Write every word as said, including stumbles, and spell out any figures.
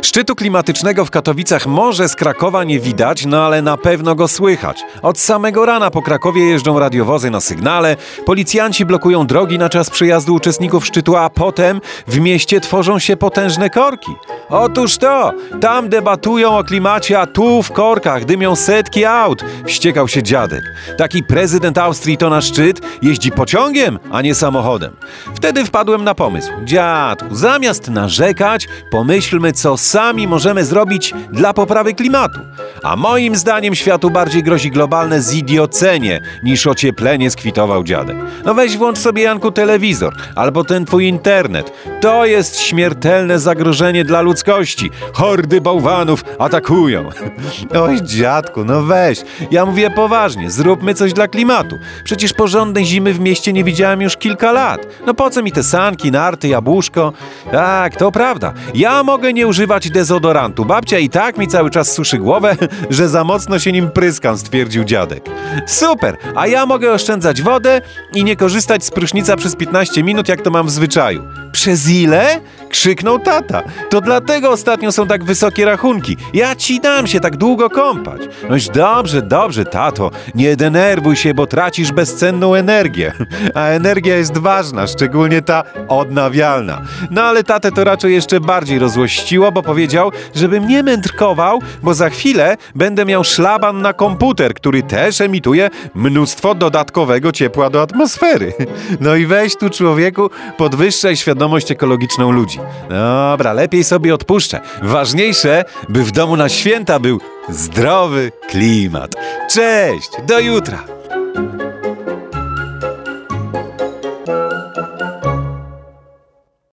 Szczytu klimatycznego w Katowicach może z Krakowa nie widać, no ale na pewno go słychać. Od samego rana po Krakowie jeżdżą radiowozy na sygnale, policjanci blokują drogi na czas przyjazdu uczestników szczytu, a potem w mieście tworzą się potężne korki. Otóż to, tam debatują o klimacie, a tu w korkach dymią setki aut, wściekał się dziadek. Taki prezydent Austrii to na szczyt jeździ pociągiem, a nie samochodem. Wtedy wpadłem na pomysł. Dziadku, zamiast narzekać, pomyślmy, co sami możemy zrobić dla poprawy klimatu. A moim zdaniem światu bardziej grozi globalne zidiocenie niż ocieplenie, skwitował dziadek. No weź włącz sobie, Janku, telewizor albo ten twój internet. To jest śmiertelne zagrożenie dla ludzkości. Hordy bałwanów atakują. Oj, dziadku, no weź. Ja mówię poważnie, zróbmy coś dla klimatu. Przecież porządnej zimy w mieście nie widziałem już kilka lat. No po co mi te sanki, narty, jabłuszko? Tak, to prawda. Ja mogę nie używać dezodorantu. Babcia i tak mi cały czas suszy głowę, że za mocno się nim pryskam, stwierdził dziadek. Super, a ja mogę oszczędzać wodę i nie korzystać z prysznica przez piętnaście minut, jak to mam w zwyczaju. Przez ile? Krzyknął tata. To dlatego ostatnio są tak wysokie rachunki. Ja ci dam się tak długo kąpać. Noś dobrze, dobrze, tato. Nie denerwuj się, bo tracisz bezcenną energię. A energia jest ważna, szczególnie ta odnawialna. No ale tatę to raczej jeszcze bardziej rozłościło, bo powiedział, żebym nie mędrkował, bo za chwilę będę miał szlaban na komputer, który też emituje mnóstwo dodatkowego ciepła do atmosfery. No i weź tu, człowieku, podwyższaj świadomość ekologiczną ludzi. Dobra, lepiej sobie odpuszczę. Ważniejsze, by w domu na święta był zdrowy klimat. Cześć, do jutra!